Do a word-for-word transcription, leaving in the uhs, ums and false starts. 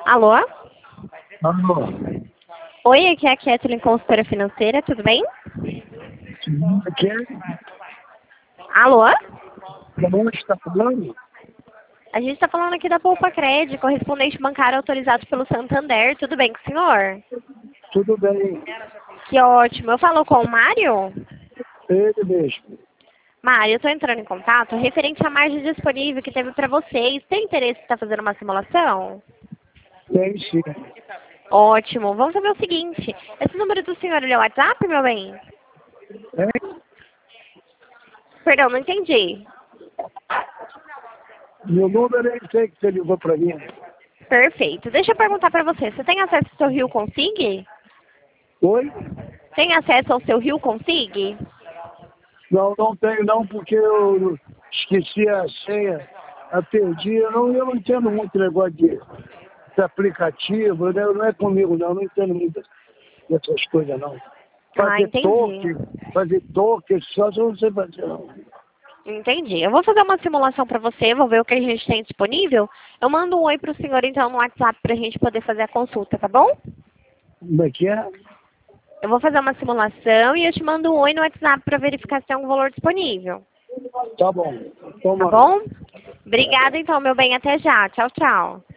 Alô? Alô? Oi, aqui é a Kathleen, consultora financeira, tudo bem? Aqui é? Alô? Da onde está falando? A gente está falando aqui da Poupa Cred, correspondente bancário autorizado pelo Santander, tudo bem com o senhor? Tudo bem. Que ótimo. Eu falo com o Mário? Ele mesmo. Mário, eu estou entrando em contato referente à margem disponível que teve para vocês. Tem interesse em estar fazendo uma simulação? Tem sim. Ótimo. Vamos fazer o seguinte. Esse número do senhor ele é o WhatsApp, meu bem? Hein? Perdão, não entendi. Meu número eu sei que você ligou para mim. Perfeito. Deixa eu perguntar para você. Você tem acesso ao seu Rio Consig? Oi? Tem acesso ao seu Rio Consig? Não, não tenho não, porque eu esqueci a senha, a perdi. Eu não, eu não entendo muito negócio de, de aplicativo, né? Não é comigo não, não entendo muito dessas coisas não. Ah, Fazer entendi. toque, fazer toque, só eu não sei fazer não. Entendi. Eu vou fazer uma simulação para você, vou ver o que a gente tem disponível. Eu mando um oi para o senhor, então, no WhatsApp para a gente poder fazer a consulta, tá bom? Como é que é? Eu vou fazer uma simulação e eu te mando um oi no WhatsApp para verificar se tem um valor disponível. Tá bom. Toma. Tá bom? Obrigada, então, meu bem. Até já. Tchau, tchau.